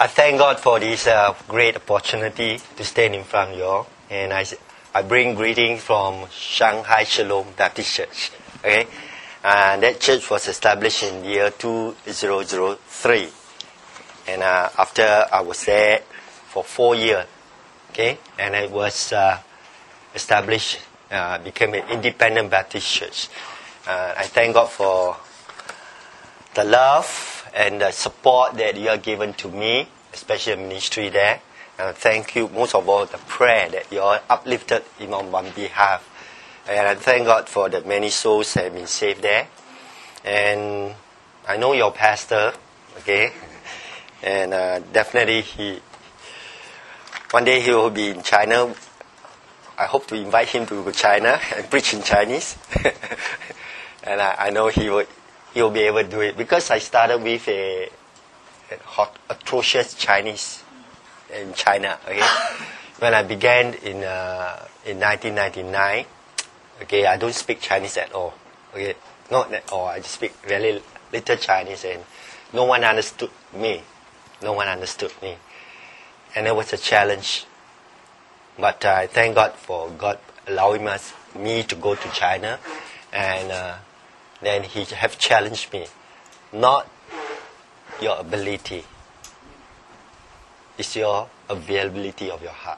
I thank God for this great opportunity to stand in front of you all. And I bring greetings from Shanghai Shalom Baptist Church. Okay? And that church was established in year 2003. And after I was there for 4 years. Okay? And I was established, became an independent Baptist church. I thank God for the love and the support that you have given to me, especially the ministry there. And thank you most of all the prayer that you all uplifted on my behalf. And I thank God for the many souls that have been saved there. And I know your pastor, okay? And definitely one day he will be in China. I hope to invite him to China and preach in Chinese. And I know he'll be able to do it because I started with a atrocious Chinese in China. Okay, when I began in 1999, okay, I don't speak Chinese at all. Okay, not at all. I just speak very little Chinese, and no one understood me. No one understood me, and it was a challenge. But I thank God for God allowing me to go to China, and then He have challenged me. Not your ability, it's your availability of your heart.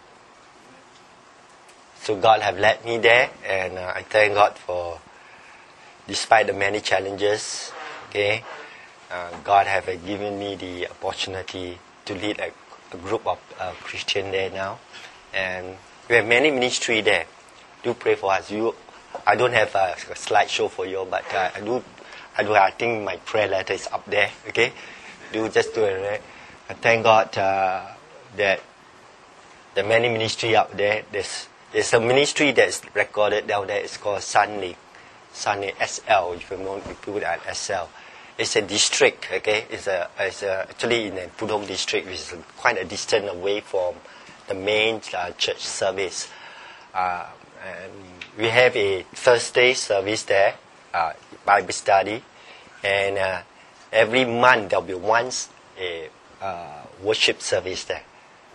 So God have led me there, and I thank God for, despite the many challenges, okay, God have given me the opportunity to lead a group of Christians there now. And we have many ministry there. Do pray for us. I don't have a slideshow for you, but I think my prayer letter is up there. Okay, just do it. Right? I thank God that the many ministry up there. There's a ministry that's recorded down there. It's called Sunny SL. If you know, you put it at SL. It's a district. Okay, it's actually in the Pudong district, which is quite a distance away from the main church service. And we have a Thursday service there, Bible study, and every month there will be once a worship service there.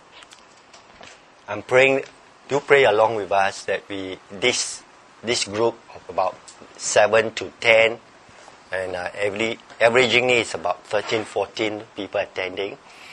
I'm praying. Do pray along with us that this group of about 7 to 10, and averaging is about 13, 14 people attending.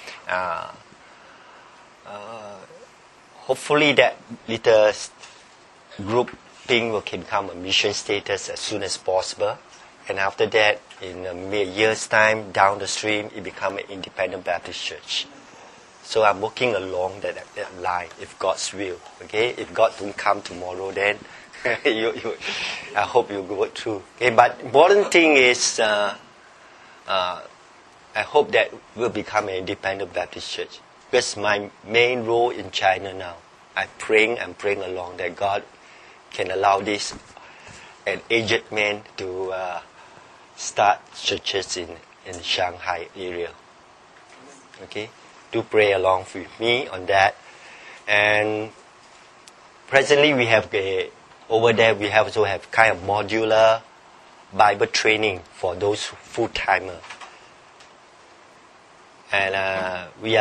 Hopefully that little grouping will become a mission status as soon as possible, and after that, in a year's time, down the stream, it becomes an independent Baptist church. So I'm working along that line, if God's will. Okay, if God don't come tomorrow, then I hope you go through. Okay, but important thing is, I hope that we'll become an independent Baptist church. Because my main role in China now, I'm praying along that God can allow this an aged man to start churches in Shanghai area. Okay, do pray along with me on that. And presently we have over there we also have kind of modular Bible training for those full-timers. And we are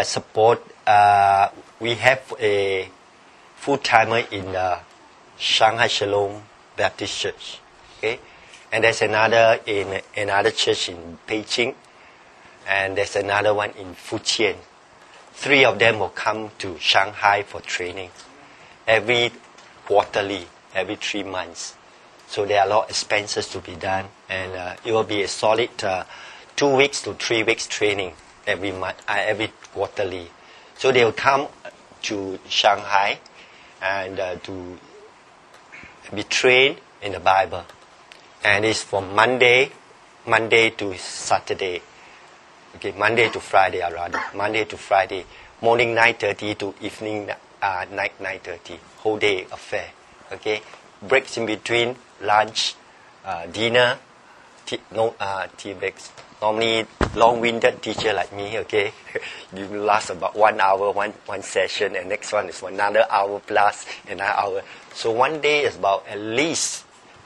we have a full-timer in the Shanghai Shalom Baptist Church. Okay? And there's another in another church in Beijing. And there's another one in Fujian. 3 of them will come to Shanghai for training. Every quarterly, every 3 months. So there are a lot of expenses to be done. And it will be a solid 2 weeks to 3 weeks training every month, every quarterly. So they will come to Shanghai and to be trained in the Bible. And it's from Monday to Saturday. Okay, Monday to Friday, rather. Monday to Friday, morning 9:30 to evening night 9:30. Whole day affair. Okay, breaks in between lunch, dinner, tea breaks. Normally, long-winded teacher like me, okay, you last about 1 hour, one session, and next one is another hour plus another hour. So one day is about at least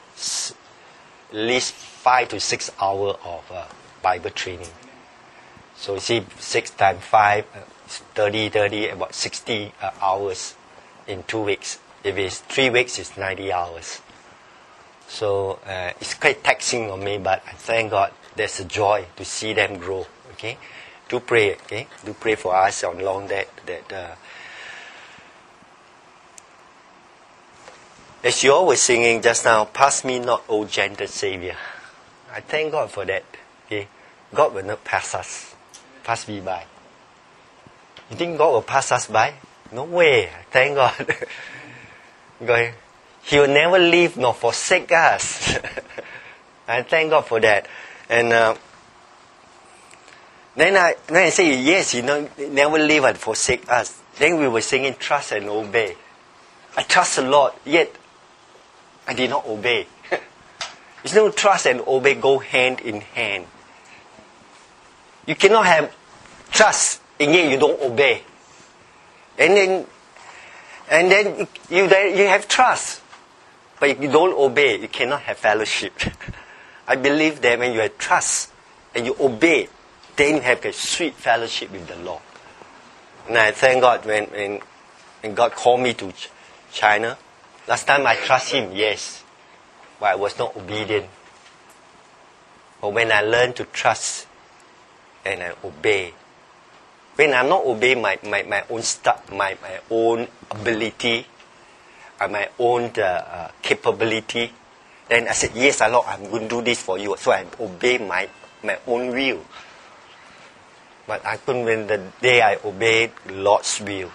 5 to 6 hours of Bible training. So you see, 6 times 5, 30, about 60 hours in 2 weeks. If it's 3 weeks, it's 90 hours. So it's quite taxing on me, but I thank God there's a joy to see them grow. Okay, do pray. Okay, do pray for us on long that as you all were singing just now, pass me not, O gentle Savior. I thank God for that. Okay, God will not pass me by. You think God will pass us by? No way. Thank God. God, He will never leave nor forsake us. I thank God for that. And then I say, yes, He never leave and forsake us. Then we were singing, trust and obey. I trust the Lord, yet I did not obey. It's no trust and obey go hand in hand. You cannot have trust and yet you don't obey. And then you have trust, but if you don't obey, you cannot have fellowship. I believe that when you have trust and you obey, then you have a sweet fellowship with the Lord. And I thank God when God called me to China. Last time I trust Him, yes, but I was not obedient. But when I learned to trust and I obey, when I'm not obeying my own stuff, my own ability, my own capability, then I said, yes, Lord, I'm going to do this for you. So I obey my own will. But I couldn't, when the day I obeyed Lord's will,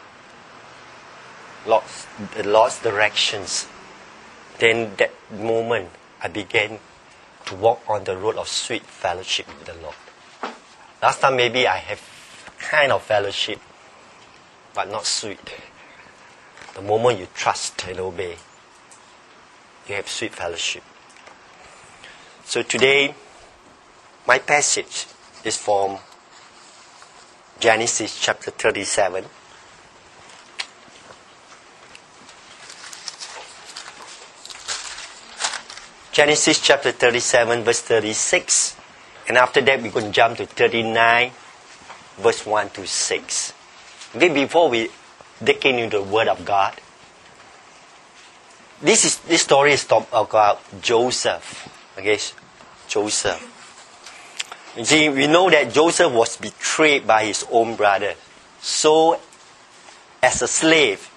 the Lord's directions, then that moment I began to walk on the road of sweet fellowship with the Lord. Last time maybe I have kind of fellowship, but not sweet. The moment you trust and obey, you have sweet fellowship. So today, my passage is from Genesis chapter 37. Genesis chapter 37, verse 36. And after that, we're going to jump to 39, verse 1 to 6. Okay, before we dig into the Word of God, this story is about Joseph. Okay, Joseph. You see, we know that Joseph was betrayed by his own brother. So, as a slave,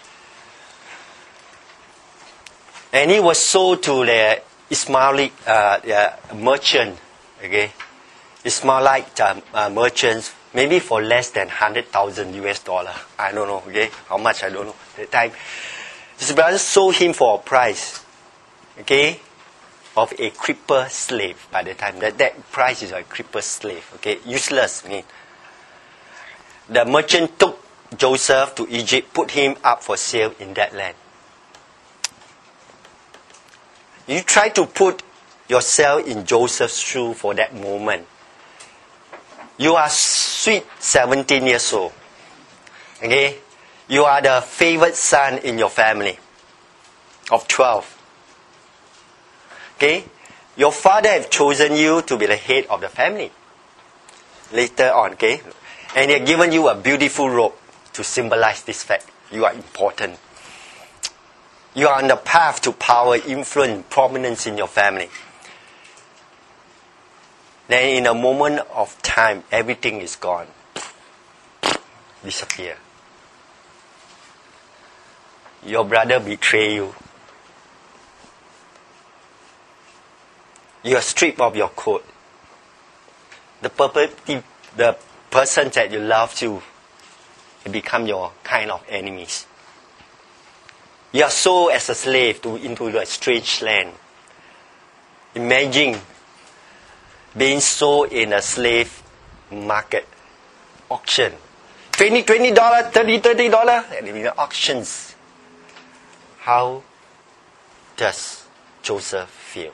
and he was sold to the Ishmaelite merchant. Okay, Ishmaelite merchants, maybe for less than $100,000. I don't know. Okay, how much I don't know. At the time, his brother sold him for a price. Okay, of a cripple slave. By the time that price is a cripple slave. Okay, useless. I mean, the merchant took Joseph to Egypt, put him up for sale in that land. You try to put yourself in Joseph's shoe for that moment. You are sweet 17 years old. Okay? You are the favorite son in your family of 12. Okay? Your father have chosen you to be the head of the family. Later on, okay? And they have given you a beautiful robe to symbolize this fact. You are important. You are on the path to power, influence, prominence in your family. Then in a moment of time, everything is gone. Disappear. Your brother betray you. You are stripped of your coat. The person that you love you become your kind of enemies. You are sold as a slave into a strange land. Imagine being sold in a slave market auction. $20, $30, and in the auctions. How does Joseph feel?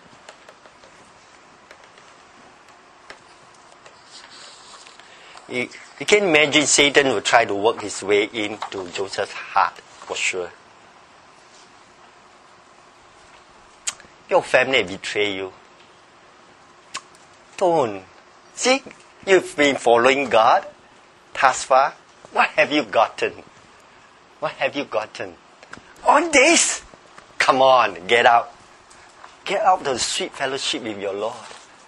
You can imagine Satan will try to work his way into Joseph's heart, for sure. Your family betray you. Don't. See, you've been following God thus far. What have you gotten? What have you gotten? On this? Come on, get out. Get out of the sweet fellowship with your Lord.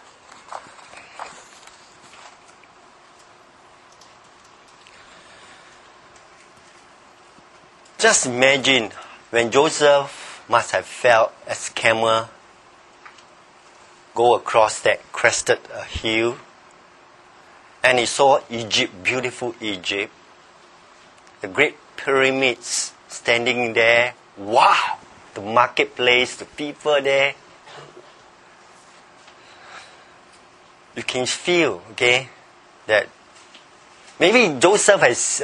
Just imagine when Joseph must have felt as camel go across that crested hill, and he saw Egypt, beautiful Egypt, the great pyramids standing there. Wow! The marketplace, the people there. You can feel, okay, that maybe Joseph has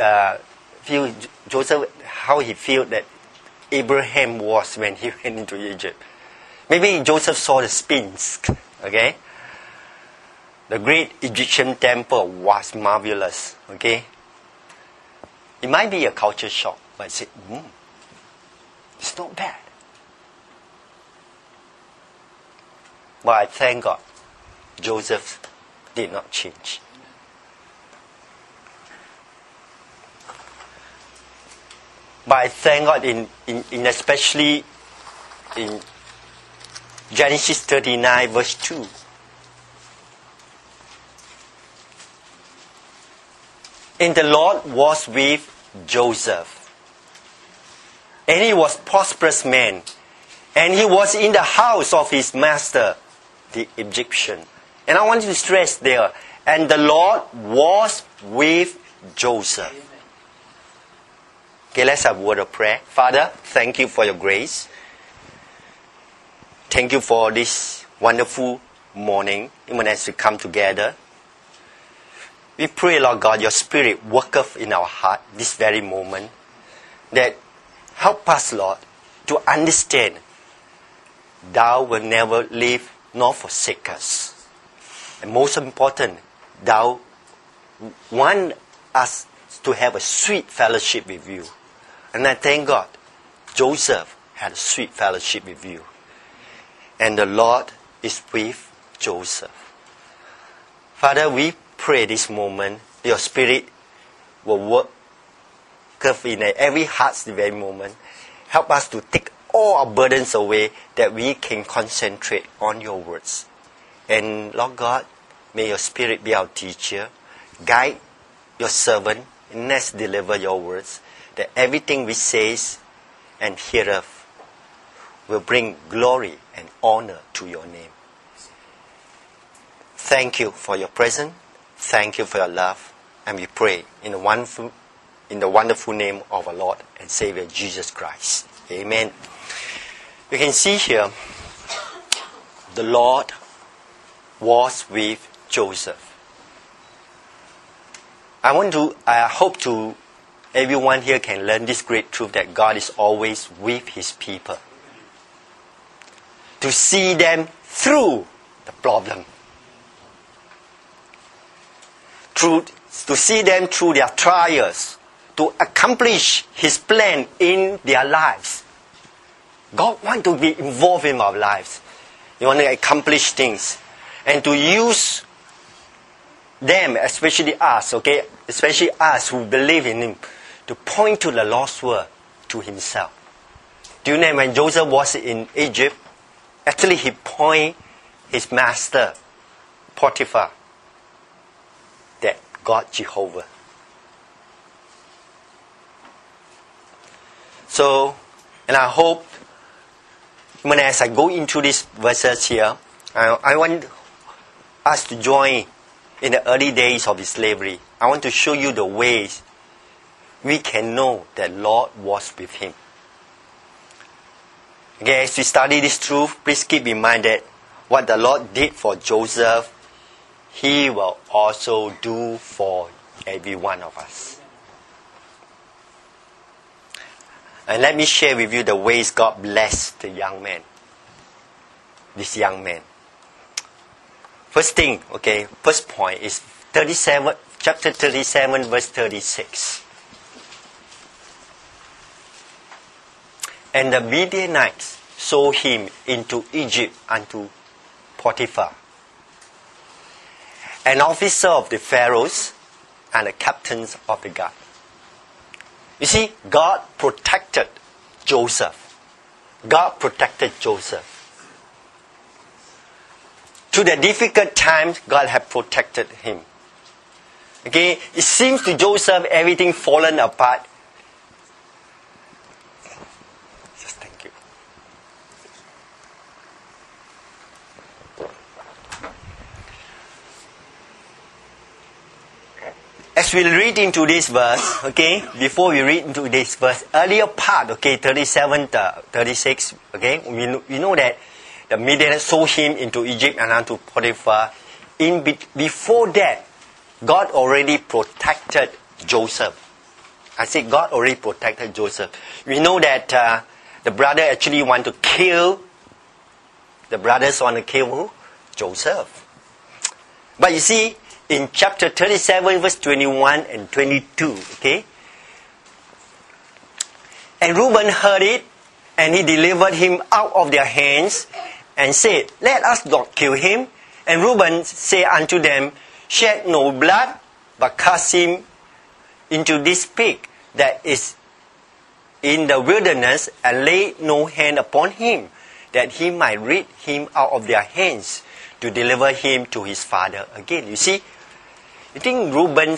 how he felt that Abraham was when he went into Egypt. Maybe Joseph saw the Sphinx, okay. The great Egyptian temple was marvelous, okay. It might be a culture shock, but I said, it's not bad. But I thank God, Joseph did not change. But I thank God in especially in Genesis 39 verse 2. And the Lord was with Joseph. And he was a prosperous man. And he was in the house of his master, the Egyptian. And I want you to stress there. And the Lord was with Joseph. Okay, let's have a word of prayer. Father, thank you for your grace. Thank you for this wonderful morning, even as we come together. We pray, Lord God, your Spirit worketh in our heart this very moment. That help us, Lord, to understand Thou will never leave nor forsake us. And most important, Thou want us to have a sweet fellowship with you. And I thank God, Joseph had a sweet fellowship with you. And the Lord is with Joseph. Father, we pray this moment, your Spirit will work in every heart this very moment. Help us to take all our burdens away, that we can concentrate on your words. And Lord God, may your Spirit be our teacher. Guide your servant, and let's deliver your words, that everything we say and hear of will bring glory and honor to your name. Thank you for your presence. Thank you for your love. And we pray in the wonderful name of our Lord and Savior Jesus Christ. Amen. You can see here, the Lord was with Joseph. I hope to everyone here can learn this great truth, that God is always with His people. To see them through the problem. To see them through their trials. To accomplish His plan in their lives. God wants to be involved in our lives. He wants to accomplish things. And to use them, especially us, okay? Especially us who believe in Him, to point to the lost world, to Himself. Do you know when Joseph was in Egypt, actually he pointed his master, Potiphar, that God Jehovah. So, and I hope, when as I go into these verses here, I want us to join in the early days of the slavery. I want to show you the ways we can know that Lord was with him. Okay, as we study this truth, please keep in mind that what the Lord did for Joseph, He will also do for every one of us. And let me share with you the ways God blessed the young man. This young man. First thing, okay, first point is chapter 37, verse 36. And the Midianites sold him into Egypt unto Potiphar, an officer of the Pharaohs and the captains of the guard. You see, God protected Joseph. God protected Joseph. Through the difficult times, God had protected him. Okay, it seems to Joseph everything fallen apart. Just thank you. As we read into this verse, okay, before we read into this verse, earlier part, okay, 37 to 36, okay, we know that the Midianites sold him into Egypt and unto Potiphar. Before that, God already protected Joseph. I say God already protected Joseph. We know that the brother actually want to kill, the brothers want to kill who? Joseph. But you see, in chapter 37, verse 21 and 22, okay? And Reuben heard it, and he delivered him out of their hands, and said, let us not kill him. And Reuben said unto them, shed no blood, but cast him into this pit that is in the wilderness, and lay no hand upon him, that he might rid him out of their hands, to deliver him to his father again. You see, you think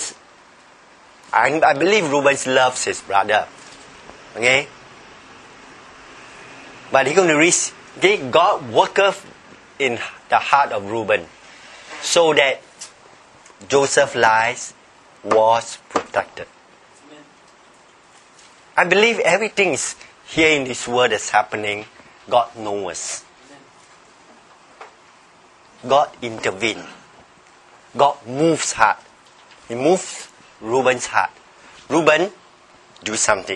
I believe Reuben loves his brother. Okay? But he's going to risk, okay, God worketh in the heart of Reuben, so that Joseph's life was protected. Amen. I believe everything here in this world that's happening, God knows. Amen. God intervenes. God moves heart. He moves Reuben's heart. Reuben, do something.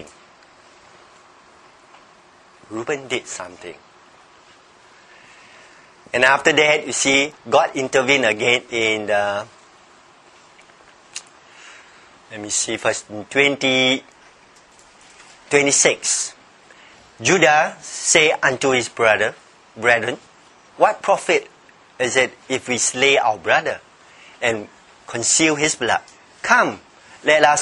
Reuben did something. And after that, you see, God intervened again in the, let me see, verse 26. Judah say unto his brethren, what profit is it if we slay our brother and conceal his blood? Come, let us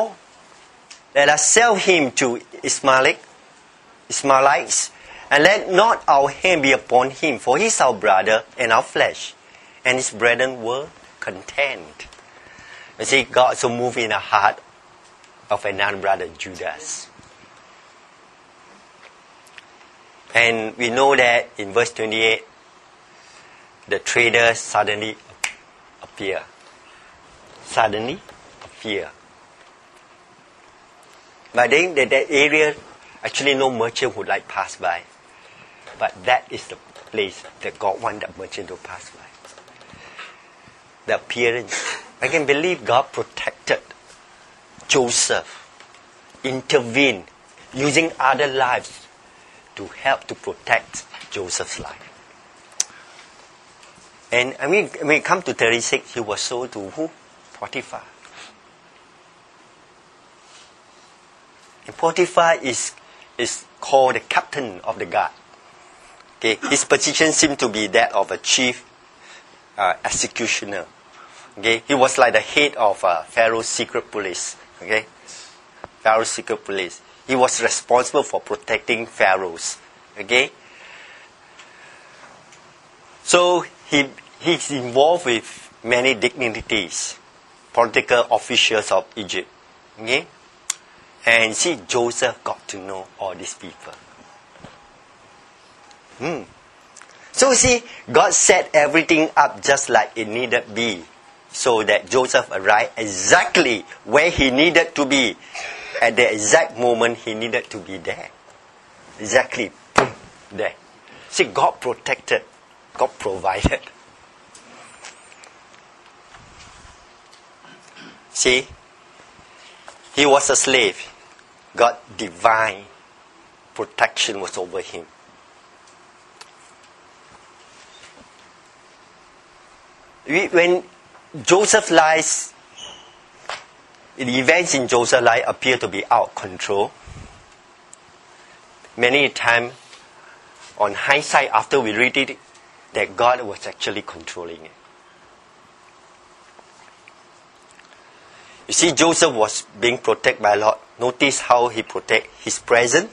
sell him to Ishmaelites, and let not our hand be upon him, for he is our brother and our flesh. And his brethren were content. You see, God so moved in the heart of another brother, Judas. And we know that in verse 28, the traders suddenly appear. Suddenly appear. But then that area, actually no merchant would like pass by. But that is the place that God wants the merchant to pass by. The appearance. I can believe God protected Joseph, intervened, using other lives to help to protect Joseph's life. And I mean, when it comes to 36, he was sold to who? Potiphar. And Potiphar is called the captain of the guard. Okay, his position seemed to be that of a chief executioner. Okay, he was like the head of Pharaoh's secret police. Okay, Pharaoh's secret police. He was responsible for protecting pharaohs. Okay, so he's involved with many dignitaries, political officials of Egypt. Okay, and see, Joseph got to know all these people. So see, God set everything up just like it needed be, so that Joseph arrived exactly where he needed to be, at the exact moment he needed to be there. Exactly, boom, there. See, God protected, God provided. See, he was a slave. God divine protection was over him. When Joseph's life, the events in Joseph's life appear to be out of control, many times, on hindsight, after we read it, that God was actually controlling it. You see, Joseph was being protected by Lord. Notice how he protect his present.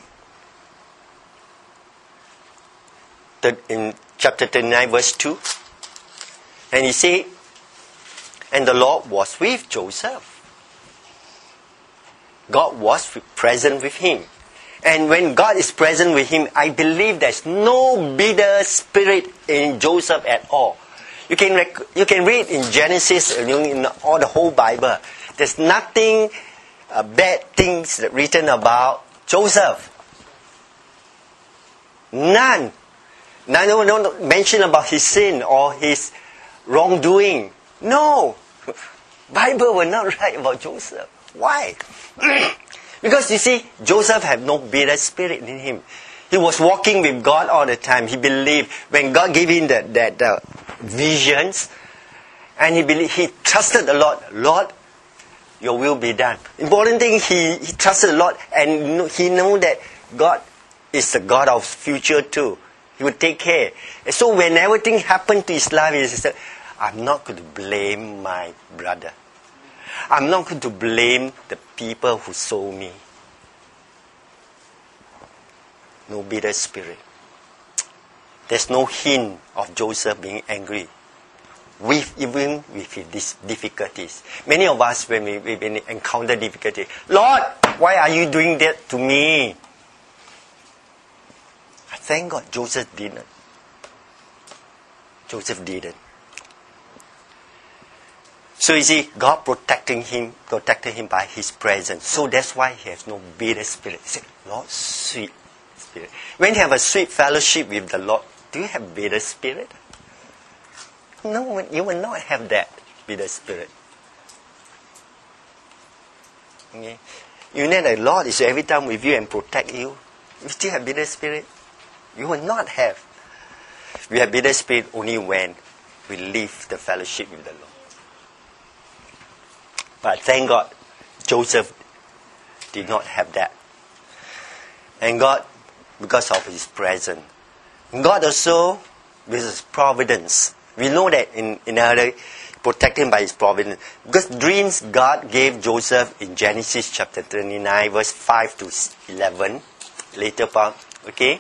In chapter 39, verse 2. And he said, and the Lord was with Joseph. God was present with him. And when God is present with him, I believe there's no bitter spirit in Joseph at all. You can read in Genesis, in all the whole Bible. There's nothing bad things written about Joseph. None. No mention about his sin or his wrongdoing. No. Bible will not write about Joseph. Why? Because you see, Joseph had no bitter spirit in him. He was walking with God all the time. He believed when God gave him that visions, and he trusted the Lord. Lord, your will be done. Important thing, he trusted the Lord, and he knew that God is the God of future too. He would take care. And so when everything happened to his life, he said, I'm not going to blame my brother. I'm not going to blame the people who sold me. No bitter spirit. There's no hint of Joseph being angry, even with his difficulties. Many of us, when we encounter difficulty, Lord, why are you doing that to me? I thank God Joseph didn't. Joseph didn't. So you see, God protected him by his presence. So that's why he has no bitter spirit. He said, Lord, sweet spirit. When you have a sweet fellowship with the Lord, do you have bitter spirit? No, you will not have that bitter spirit. Okay? You know the Lord is every time with you and protect you. You still have bitter spirit? You will not have. We have bitter spirit only when we leave the fellowship with the Lord. But thank God, Joseph did not have that. And God, because of his presence. God also, with his providence. We know that in another, protected by his providence. Because dreams God gave Joseph in Genesis chapter 39, verse 5 to 11. Later part, okay?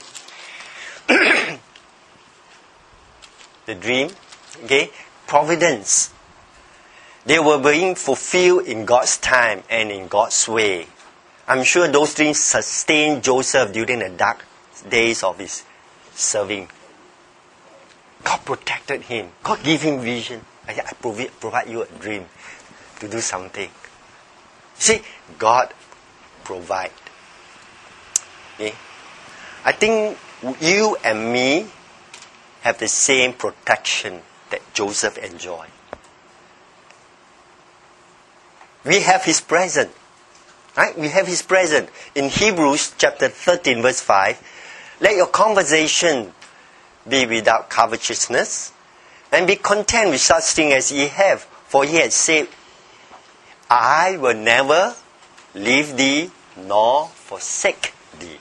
The dream, okay? Providence. They were being fulfilled in God's time and in God's way. I'm sure those dreams sustained Joseph during the dark days of his serving. God protected him. God gave him vision. I provide you a dream to do something. See, God provide. Okay? I think you and me have the same protection that Joseph enjoyed. We have his presence. Right? We have his presence. In Hebrews chapter 13 verse 5, let your conversation be without covetousness, and be content with such things as ye have. For he had said, I will never leave thee nor forsake thee.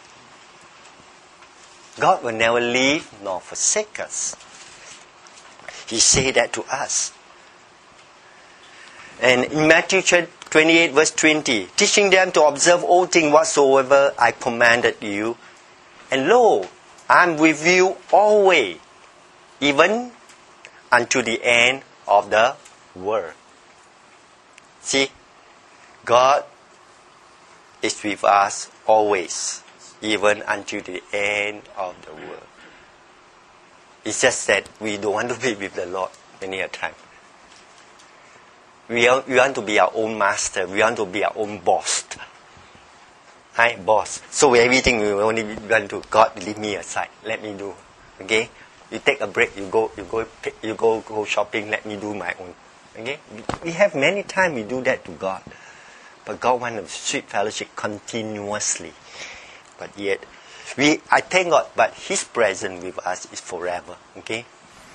God will never leave nor forsake us. He said that to us. And in Matthew 28 verse 20, teaching them to observe all things whatsoever I commanded you. And lo, I am with you always, even unto the end of the world. See, God is with us always, even unto the end of the world. It's just that we don't want to be with the Lord many a time. We want to be our own master. We want to be our own boss. Right, boss. So everything we only want to, God, leave me aside. Let me do. Okay? You take a break. You go shopping. Let me do my own. Okay? We have many times we do that to God, but God wants a sweet fellowship continuously. But yet, I thank God. But His presence with us is forever. Okay?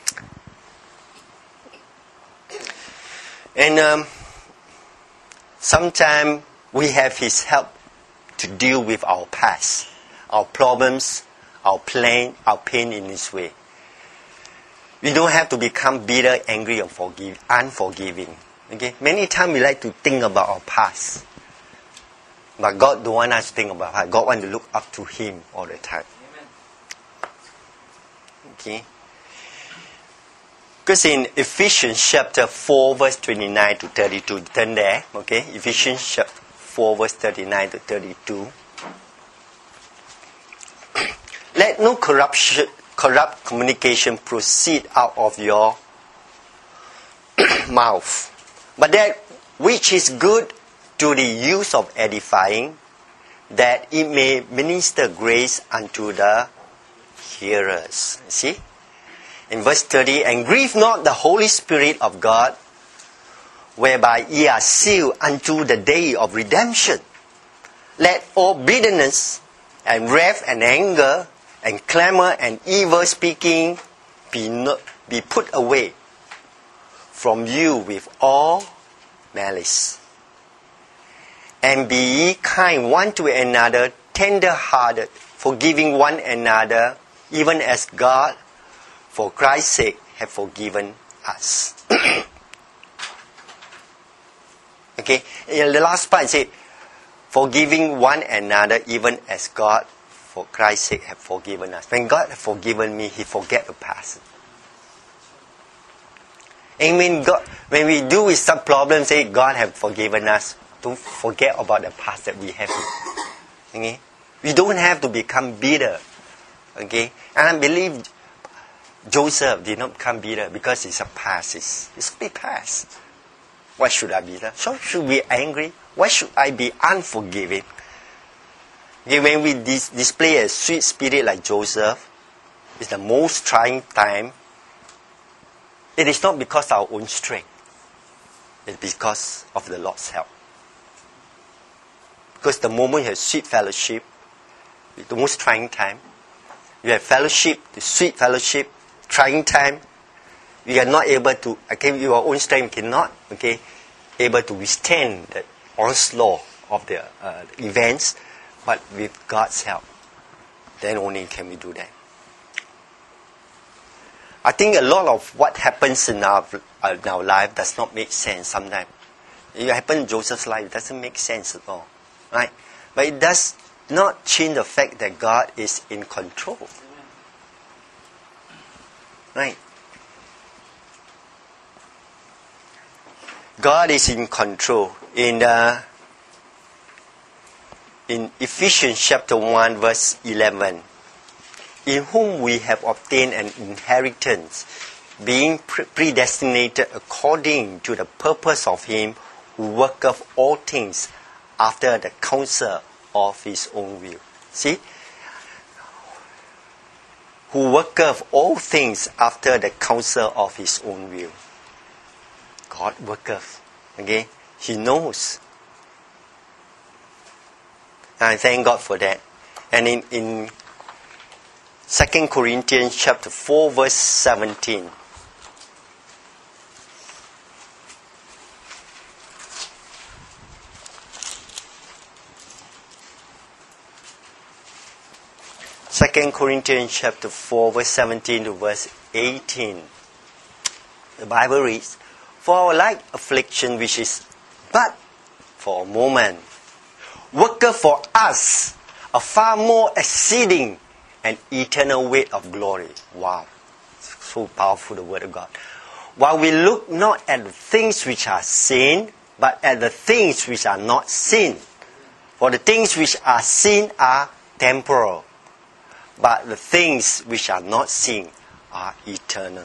And sometimes we have His help to deal with our past, our problems, our pain in His way. We don't have to become bitter, angry, or unforgiving. Okay, many times we like to think about our past, but God don't want us to think about past. God wants to look up to Him all the time. Okay. Because in Ephesians chapter 4 verse 29 to 32, turn there, okay? Ephesians chapter 4 verse 39 to 32. Let no corrupt communication proceed out of your mouth, but that which is good to the use of edifying, that it may minister grace unto the hearers. See? In verse 30, and grieve not the Holy Spirit of God, whereby ye are sealed unto the day of redemption. Let all bitterness and wrath and anger and clamor and evil speaking be put away from you with all malice. And be ye kind one to another, tender-hearted, forgiving one another, even as God, for Christ's sake, have forgiven us. Okay, in the last part it said, forgiving one another, even as God, for Christ's sake, have forgiven us. When God has forgiven me, He forget the past. And when we do with some problems, say God have forgiven us, don't forget about the past that we have. Okay? We don't have to become bitter. Okay? And I believe Joseph did not become bitter because it's a past. It's a past. Why should I be bitter? So should we be angry? Why should I be unforgiving? Okay, when we display a sweet spirit like Joseph, it's the most trying time. It is not because of our own strength. It's because of the Lord's help. Because the moment you have sweet fellowship, it's the most trying time. You have fellowship, the sweet fellowship, trying time. You are not able to, okay, your own strength cannot, okay, able to withstand the onslaught of the events, but with God's help, then only can we do that. I think a lot of what happens in our life does not make sense sometimes. It happened in Joseph's life, it doesn't make sense at all. Right? But it does not change the fact that God is in control. Right? God is in control. In Ephesians chapter 1 verse 11, in whom we have obtained an inheritance, being predestinated according to the purpose of Him who worketh all things after the counsel of His own will. See? Who worketh all things after the counsel of His own will. God worketh. Okay? He knows. I thank God for that. And in 2 Corinthians chapter 4 verse 17. Second Corinthians chapter 4 verse 17 to verse 18. The Bible reads, for our like affliction which is but for a moment, worketh for us a far more exceeding and eternal weight of glory. Wow. So powerful, the word of God. While we look not at the things which are seen, but at the things which are not seen. For the things which are seen are temporal, but the things which are not seen are eternal.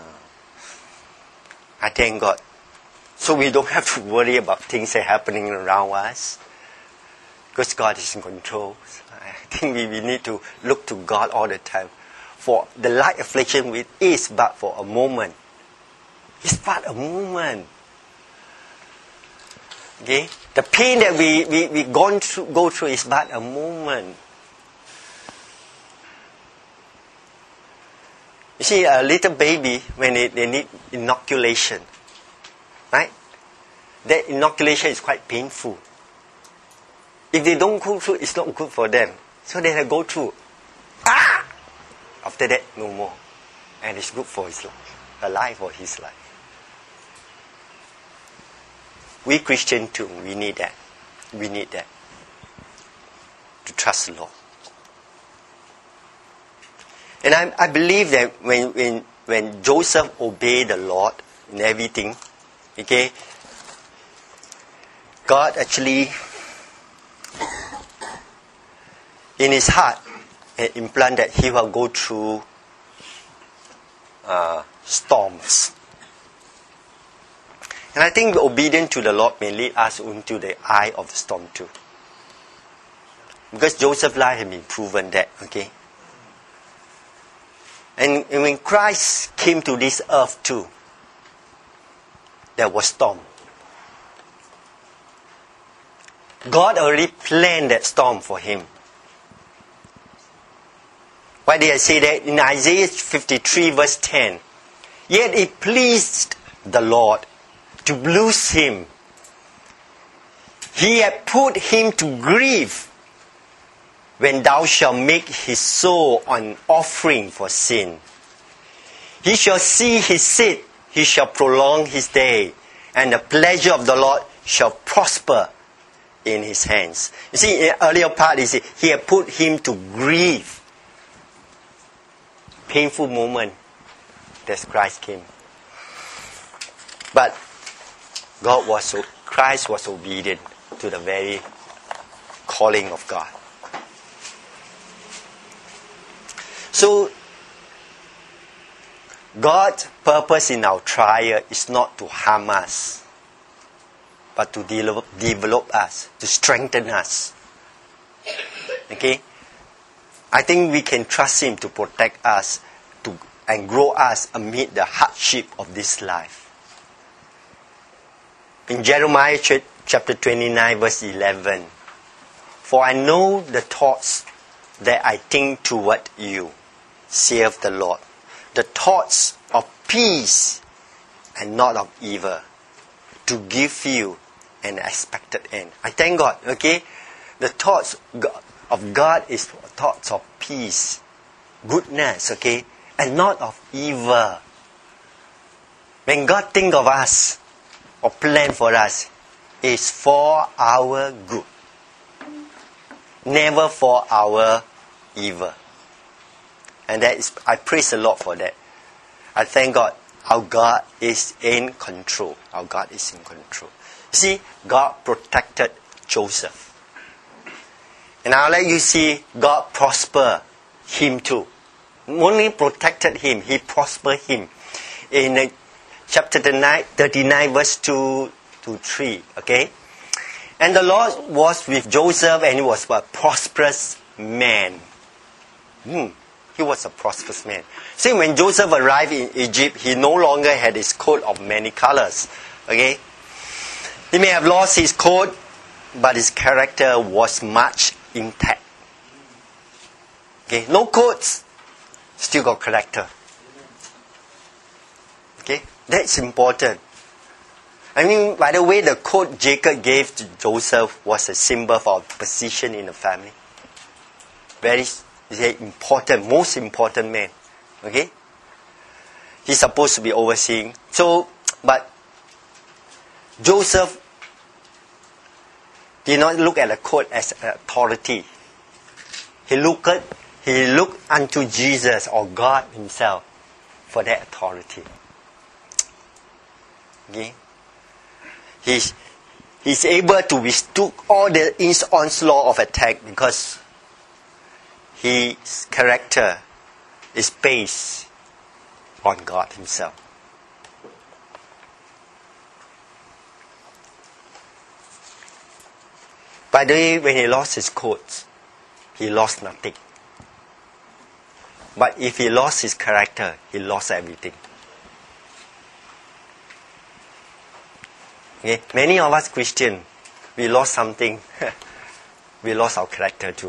I thank God. So we don't have to worry about things that are happening around us. Because God is in control. I think we need to look to God all the time. For the light affliction it is but for a moment. It's but a moment. Okay? The pain that we go through is but a moment. You see, a little baby, when they need inoculation, right? That inoculation is quite painful. If they don't go through, it's not good for them. So they have to go through. Ah! After that, no more. And it's good for his life. The life or his life. We Christian too, we need that. We need that. To trust the Lord. And I believe that when Joseph obeyed the Lord in everything, okay, God actually, in his heart, implanted that he will go through storms. And I think obedience to the Lord may lead us into the eye of the storm too. Because Joseph's life has been proven that, okay? And when Christ came to this earth too, there was storm. God already planned that storm for him. Why did I say that? In Isaiah 53 verse 10. Yet it pleased the Lord to loose him. He had put him to grief when thou shalt make his soul an offering for sin. He shall see his seed, he shall prolong his day, and the pleasure of the Lord shall prosper in his hands. You see, in the earlier part, he had put him to grief. Painful moment that Christ came. But Christ was obedient to the very calling of God. So, God's purpose in our trial is not to harm us, but to develop us, to strengthen us. Okay? I think we can trust him to protect us and grow us amid the hardship of this life. In Jeremiah chapter 29 verse 11, for I know the thoughts that I think toward you, saith the Lord, the thoughts of peace and not of evil, to give you an expected end. I thank God, okay? The thoughts of God is thoughts of peace, goodness, okay? And not of evil. When God think of us, or plan for us, it's for our good. Never for our evil. And that is, I praise the Lord for that. I thank God. Our God is in control. Our God is in control. See, God protected Joseph. And I'll let you see God prosper him too. Only protected him, he prospered him. In chapter 39 verse 2 to 3. Okay? And the Lord was with Joseph, and he was a prosperous man. He was a prosperous man. See, when Joseph arrived in Egypt, he no longer had his coat of many colors. Okay? He may have lost his coat, but his character was much intact. Okay? No coats, still got character. Okay? That's important. I mean, by the way, the coat Jacob gave to Joseph was a symbol of position in the family. Very important, most important man. Okay? He's supposed to be overseeing. So, but Joseph did not look at the coat as authority. He looked unto Jesus or God himself for that authority. Okay? He's able to withstand all the onslaught of attack because his character is based on God himself. By the way, when he lost his coat, he lost nothing. But if he lost his character, he lost everything. Okay? Many of us Christian, we lost something. We lost our character too.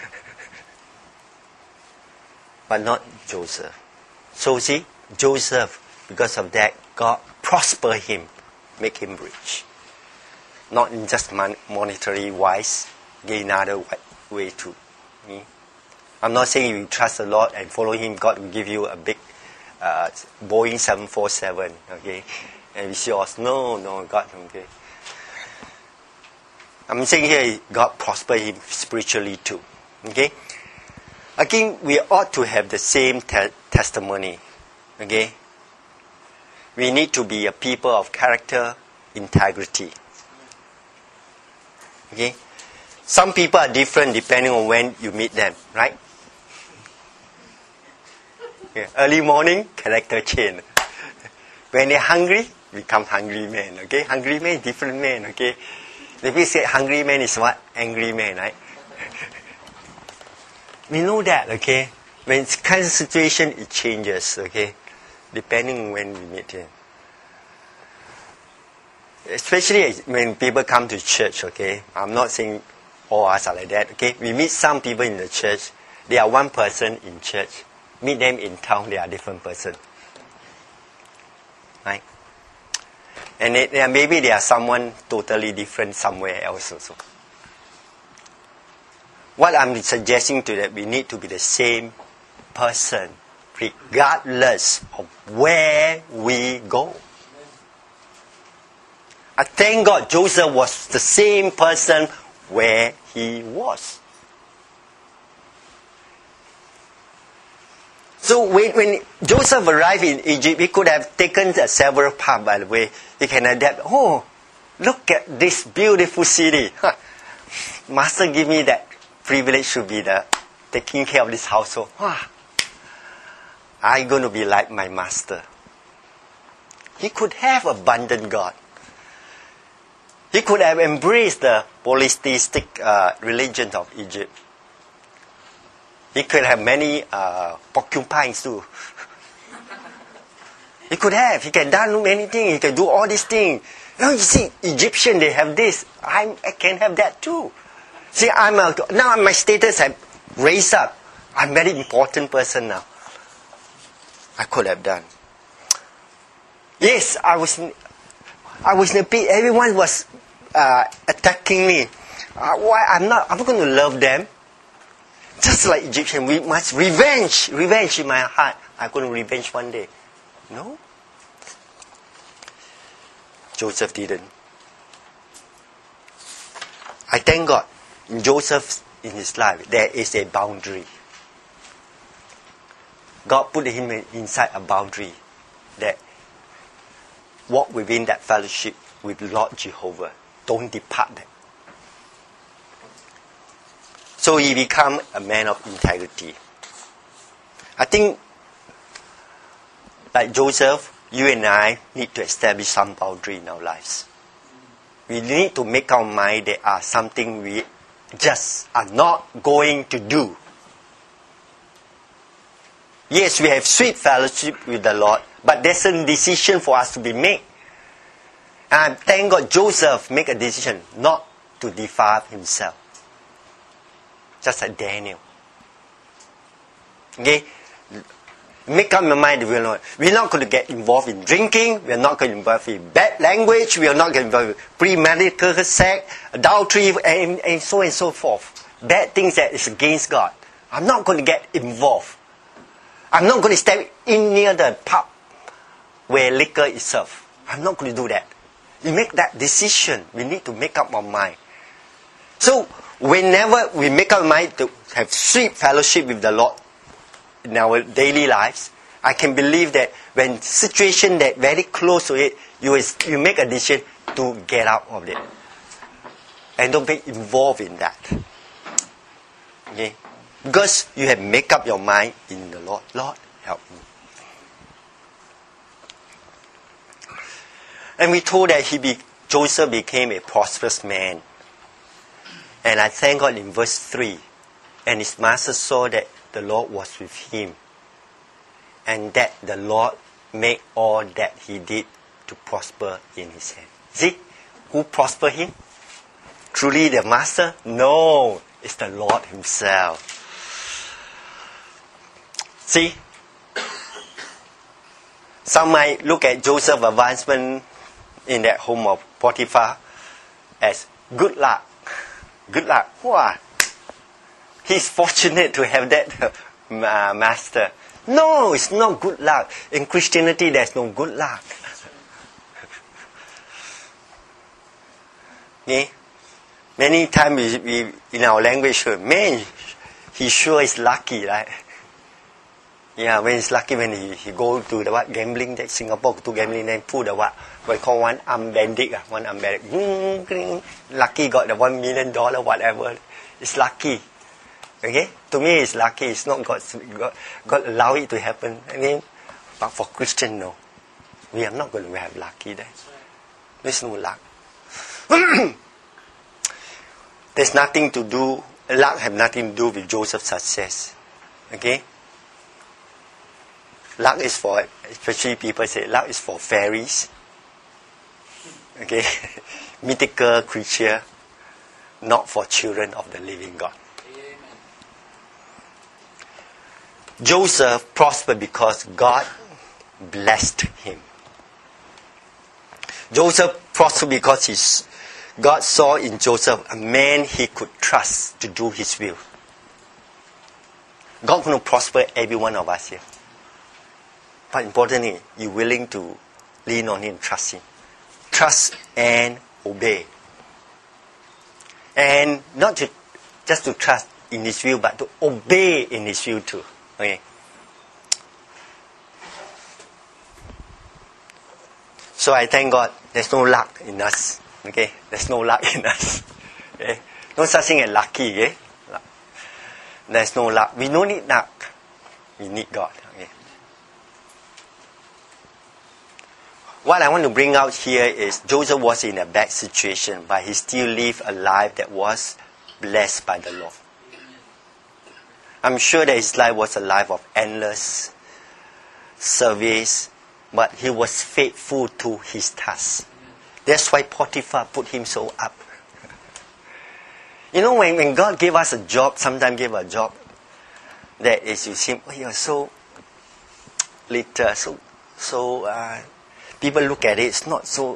But not Joseph. So see, Joseph, because of that, God prosper him, make him rich. Not in just monetary wise, in another way too. I'm not saying you trust the Lord and follow him, God will give you a big Boeing 747, okay? And it's yours. No, God, okay. I'm saying here God prospered him spiritually too. Okay? Again, we ought to have the same testimony. Okay? We need to be a people of character, integrity. Okay? Some people are different depending on when you meet them, right? Okay. Early morning, character change. When they're hungry, become hungry man. Okay? Hungry man, different man. Okay? If we say hungry man is what? Angry man, right? We know that, okay? When it's kind of situation, it changes, okay? Depending on when we meet him. Especially when people come to church, okay? I'm not saying all us are like that, okay? We meet some people in the church. They are one person in church. Meet them in town, they are a different person. Right? And maybe they are someone totally different somewhere else also. What I'm suggesting to that we need to be the same person regardless of where we go. I thank God Joseph was the same person where he was. So when Joseph arrived in Egypt, he could have taken several paths, by the way. He can adapt. Oh, look at this beautiful city. Master give me that privilege to be taking care of this household. I'm going to be like my master. He could have abandoned God. He could have embraced the polytheistic religion of Egypt. He could have many porcupines too. He could have. He can do many things. He can do all these things. You see, Egyptian, they have this. I can have that too. See, now my status has raised up. I'm a very important person now. I could have done. Yes, I was in a pit. Everyone was attacking me. Why? I'm not going to love them. Just like Egyptian, we must revenge in my heart. I'm going to revenge one day. No. Joseph didn't. I thank God. In Joseph, in his life, there is a boundary. God put him inside a boundary that walk within that fellowship with Lord Jehovah. Don't depart that. So he became a man of integrity. I think, like Joseph, you and I need to establish some boundary in our lives. We need to make our mind there are something we just are not going to do. Yes, we have sweet fellowship with the Lord, but there's a decision for us to be made. And thank God Joseph made a decision not to defile himself. Just like Daniel. Okay? Make up your mind, we're not going to get involved in drinking, we're not going to get involved in bad language, we are not going to get involved in premarital sex, adultery, and so forth. Bad things that is against God. I'm not going to get involved. I'm not going to step in near the pub where liquor is served. I'm not going to do that. We make that decision. We need to make up our mind. So, whenever we make up our mind to have sweet fellowship with the Lord in our daily lives, I can believe that when situation that very close to it, you make a decision to get out of it. And don't be involved in that. Okay? Because you have make up your mind in the Lord. Lord, help me. And we told that Joseph became a prosperous man. And I thank God in verse 3. And his master saw that the Lord was with him. And that the Lord made all that he did to prosper in his hand. See? Who prospered him? Truly the master? No. It's the Lord himself. See? Some might look at Joseph's advancement in that home of Potiphar as good luck. Good luck. Wow. He's fortunate to have that master. No, it's not good luck. In Christianity, there's no good luck. Okay? Many times we in our language, man, he sure is lucky, right? Yeah, when he's lucky when he go to the what gambling, that Singapore to gambling, then put the what call one arm bandit, lucky got the $1 million, whatever. It's lucky. Okay, to me it's lucky. It's not God allow it to happen. I mean, but for Christian, no, we are not going to have lucky there. There's no luck. There's nothing to do. Luck have nothing to do with Joseph's success. Okay. Luck is for, especially people say, luck is for fairies. Okay, mythical creature, not for children of the living God. Amen. Joseph prospered because God blessed him. Joseph prospered because God saw in Joseph a man he could trust to do his will. God going to prosper every one of us here. But importantly, you're willing to lean on him, trust him. Trust and obey. And not just to trust in his will, but to obey in his will too. Okay. So I thank God there's no luck in us. Okay, there's no luck in us. Okay? No such thing as lucky. Okay? There's no luck. We don't need luck. We need God. Okay? What I want to bring out here is Joseph was in a bad situation, but he still lived a life that was blessed by the Lord. I'm sure that his life was a life of endless service, but he was faithful to his task. That's why Potiphar put him so up. You know, when God gave us a job, sometimes give a job that is, you see, oh, you're so little, people look at it, it's not so,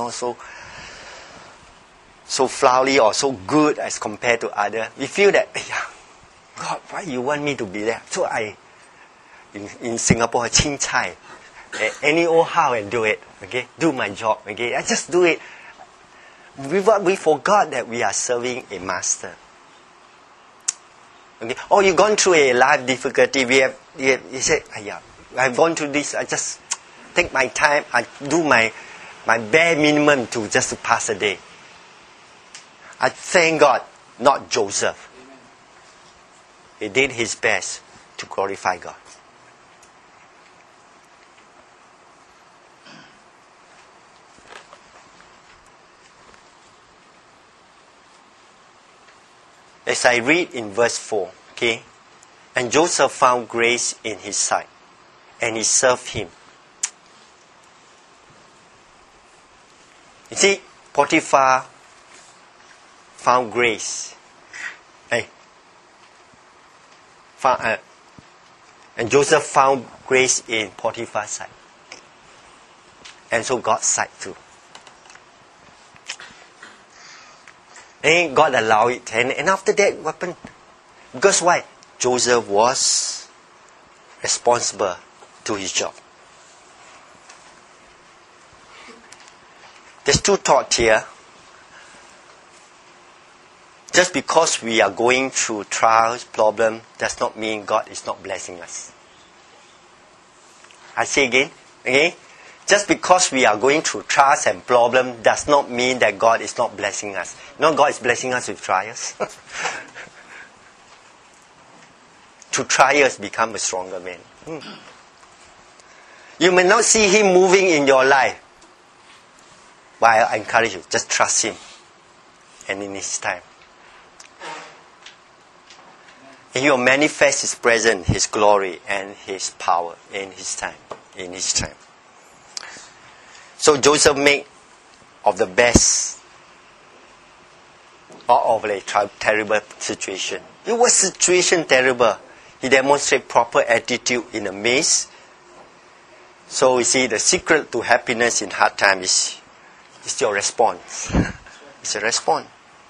so flowery or so good as compared to others. We feel that, God, why you want me to be there? So in Singapore, chin chai. Any old how and do it. Okay, do my job. Okay, I just do it. We forgot that we are serving a master. Okay, oh, you've gone through a life difficulty. You say, I've gone through this. I just take my time. I do my bare minimum to just to pass a day. I thank God, not Joseph. Amen. He did his best to glorify God. As I read in verse 4, okay, and Joseph found grace in his sight, and he served him. You see, Potiphar found grace. And Joseph found grace in Potiphar's sight. And so God's sight too. And God allowed it. And after that, what happened? Because why? Joseph was responsible to his job. There's two thoughts here. Just because we are going through trials, problems, does not mean God is not blessing us. I say again, okay? Just because we are going through trials and problems does not mean that God is not blessing us. You know, God is blessing us with trials. Through trials, become a stronger man. You may not see Him moving in your life, but I encourage you, just trust Him. And in His time. He will manifest His presence, His glory, and His power in His time. In His time. So Joseph made of the best out of a terrible situation. It was situation terrible. He demonstrated proper attitude in the midst. So you see, the secret to happiness in hard times is your response. It's a response.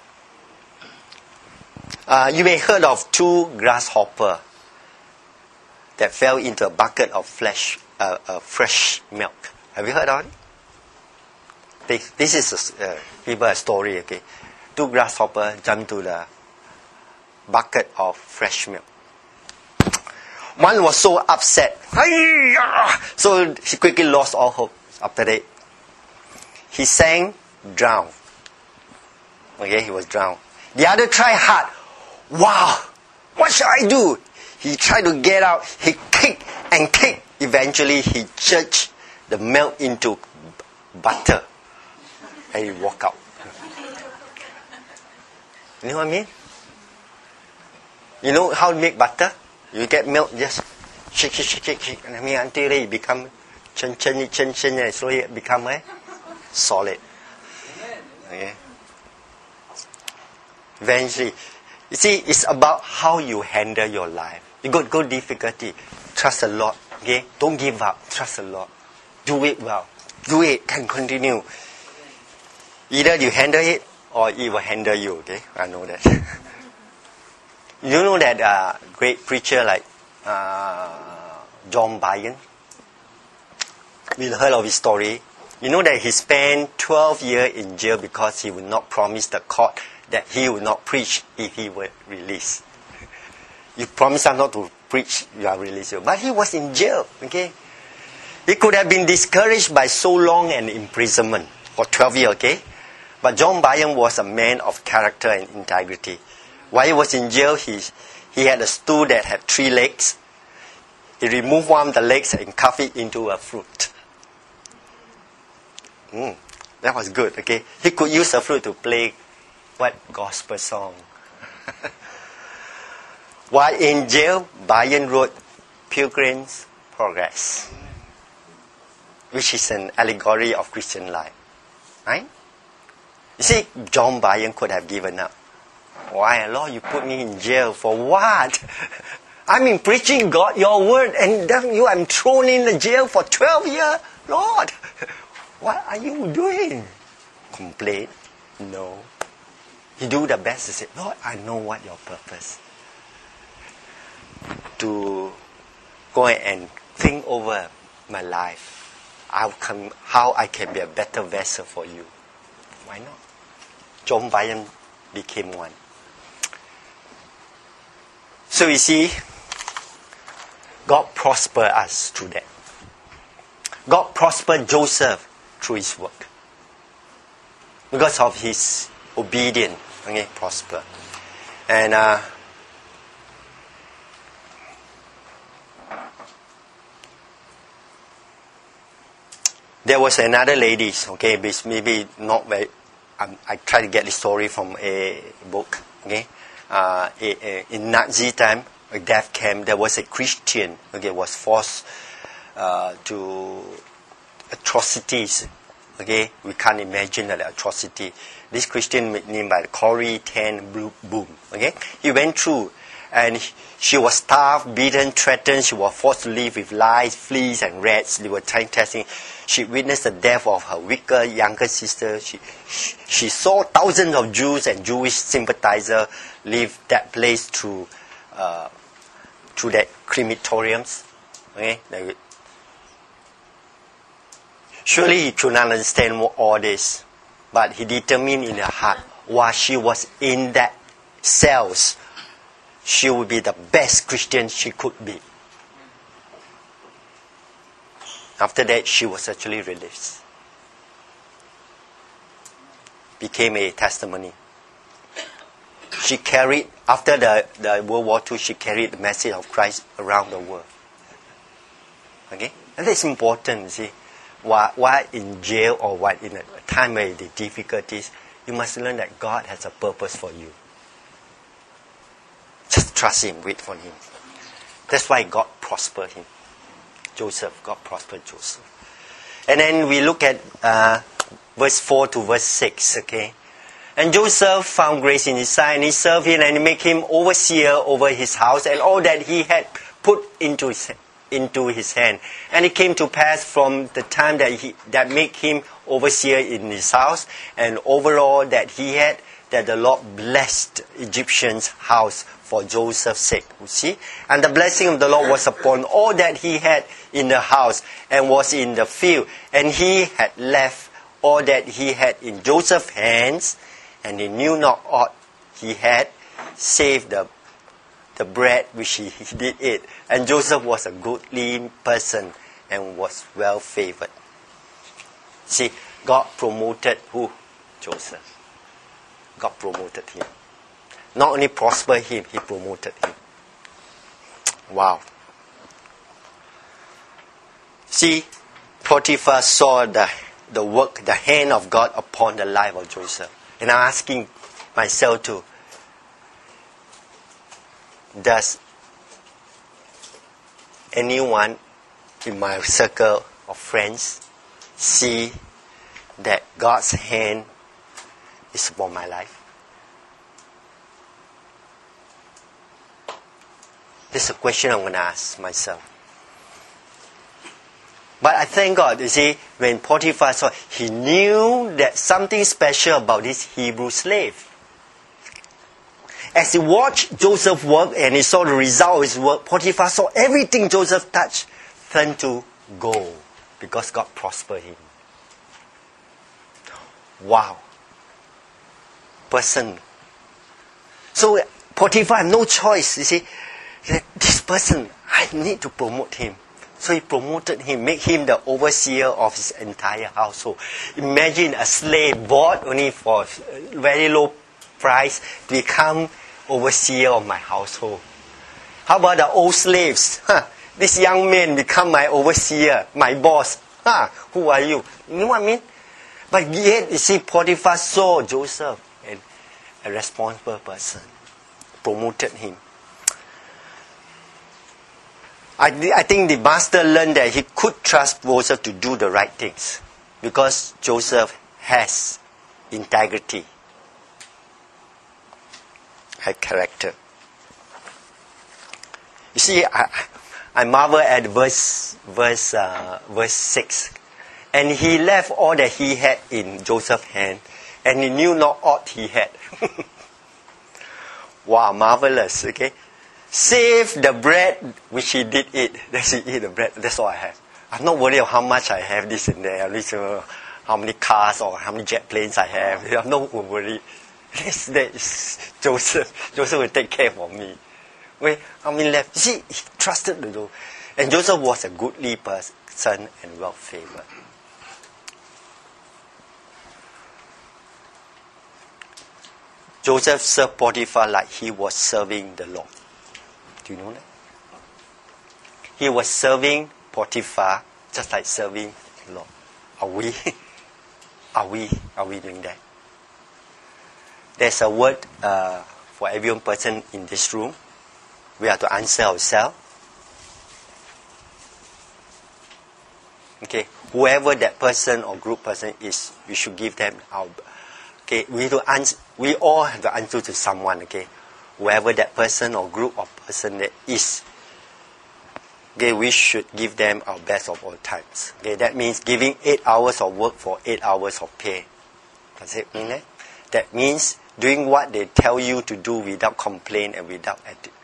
You may heard of two grasshoppers that fell into a bucket of fresh milk. Have you heard of it? This is a story. Okay, two grasshoppers jumped to the bucket of fresh milk. One was so upset, so he quickly lost all hope. After that, he sank, drowned. Okay, he was drowned. The other tried hard. Wow, what should I do? He tried to get out. He kicked and kicked. Eventually, he changed the milk into butter, and he walked out. You know what I mean? You know how to make butter? You get milk, just shake, and I mean until it become chen, and slowly it become solid. Okay. Eventually, you see, it's about how you handle your life. You got good difficulty, trust the Lord. Okay, don't give up. Trust the Lord. Do it well. Do it. Can continue. Either you handle it or it will handle you. Okay, I know that. You know that great preacher like John Bunyan? We heard of his story. You know that he spent 12 years in jail because he would not promise the court that he would not preach if he were released. You promise not to preach, you are released. But he was in jail. Okay, he could have been discouraged by so long an imprisonment for 12 years. Okay, but John Bunyan was a man of character and integrity. While he was in jail, he had a stool that had 3 legs. He removed one of the legs and carved it into a fruit. That was good, okay? He could use the fruit to play what? Gospel song. While in jail, Bunyan wrote Pilgrim's Progress, which is an allegory of Christian life. Right? You see, John Bunyan could have given up. Why, Lord, you put me in jail for what? I'm in preaching God, your word, and then I'm thrown in the jail for 12 years. Lord, what are you doing? Complain? No. He do the best to say, Lord, I know what your purpose. To go and think over my life. How I can be a better vessel for you. Why not? John Bunyan became one. So you see, God prospered us through that. God prospered Joseph through his work. Because of his obedience, okay, prosper. And there was another lady, okay, maybe not very, I try to get the story from a book, okay. In Nazi time, a death camp, there was a Christian, okay, was forced to atrocities, okay. We can't imagine the atrocity. This Christian named by Corrie ten Boom, okay. He went through, and she was starved, beaten, threatened. She was forced to live with lice, fleas, and rats. They were testing. She witnessed the death of her weaker younger sister. She saw thousands of Jews and Jewish sympathizers leave that place through that crematoriums. Okay? Surely he could not understand all this, but he determined in her heart, while she was in that cells, she would be the best Christian she could be. After that, she was actually released. Became a testimony. She carried, after the World War II, she carried the message of Christ around the world. Okay? And that's important, see. While in jail or while in a time where the difficulties, you must learn that God has a purpose for you. Just trust Him, wait for Him. That's why God prospered him. Joseph, God prospered Joseph. And then we look at verse 4 to verse 6, okay? And Joseph found grace in his sight, and he served him, and he made him overseer over his house, and all that he had put into his hand. And it came to pass from the time that made him overseer in his house, and overall that he had, that the Lord blessed Egyptian's house for Joseph's sake. You see? And the blessing of the Lord was upon all that he had in the house and was in the field. And he had left all that he had in Joseph's hands, and he knew not aught he had, save the bread which he did eat. And Joseph was a goodly person and was well favored. See, God promoted who? Joseph. God promoted him. Not only prospered him, he promoted him. Wow. See, Potiphar saw the work, the hand of God upon the life of Joseph. And I'm asking myself too, does anyone in my circle of friends see that God's hand is upon my life? This is a question I'm going to ask myself. But I thank God, you see, when Potiphar saw, he knew that something special about this Hebrew slave. As he watched Joseph work and he saw the result of his work, Potiphar saw everything Joseph touched turn to gold because God prospered him. Wow. Person. So Potiphar had no choice, you see. This person, I need to promote him. So he promoted him, made him the overseer of his entire household. Imagine a slave bought only for very low price to become overseer of my household. How about the old slaves? This young man become my overseer, my boss. Who are you? You know what I mean? But yet, you see, Potiphar saw Joseph as a responsible person, promoted him. I think the master learned that he could trust Joseph to do the right things because Joseph has integrity, had character. You see, I marvel at verse 6. And he left all that he had in Joseph's hand, and he knew not aught he had. Wow, marvelous, okay? Save the bread which he did eat. That's he eat the bread. That's all I have. I'm not worried about how much I have this and there. At least how many cars or how many jet planes I have. I'm not worried. That is Joseph. Joseph will take care of me. Wait, how many left? You see, he trusted the Lord. And Joseph was a goodly person and well favored. Joseph served Potiphar like he was serving the Lord. Do you know that? He was serving Potiphar just like serving the Lord. Are we? Are we doing that? There's a word for every person in this room. We have to answer ourselves. Okay, whoever that person or group person is, we should give them our. Okay, we need to answer. We all have to answer to someone. Okay, whoever that person or group of person that is. Okay, we should give them our best of all times. Okay, that means giving 8 hours of work for 8 hours of pay. Does it mean that? That means doing what they tell you to do without complaint and without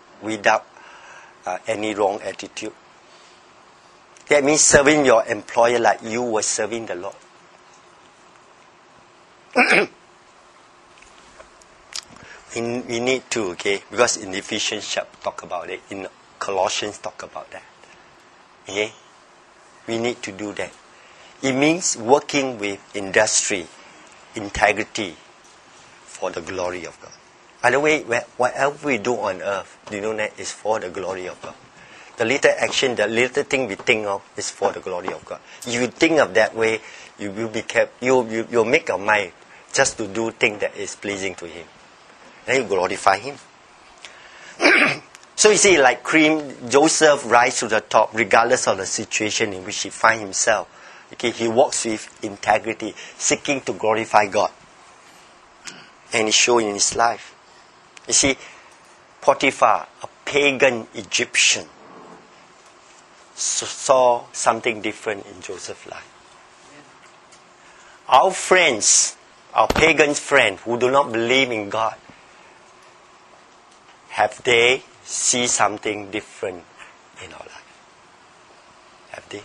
any wrong attitude. That means serving your employer like you were serving the Lord. we need to, okay, because in Ephesians chapter talk about it, in Colossians talk about that. Okay? We need to do that. It means working with industry, integrity, for the glory of God. By the way, whatever we do on earth, do you know that is for the glory of God. The little action, the little thing we think of is for the glory of God. If you think of that way, you will be kept. You'll make your mind just to do things that is pleasing to Him. Then you glorify Him. So you see, like Joseph rise to the top regardless of the situation in which he finds himself. Okay, he walks with integrity, seeking to glorify God. And it shows in his life. You see, Potiphar, a pagan Egyptian, saw something different in Joseph's life. Our friends, our pagan friends who do not believe in God, have they seen something different in our life? Have they?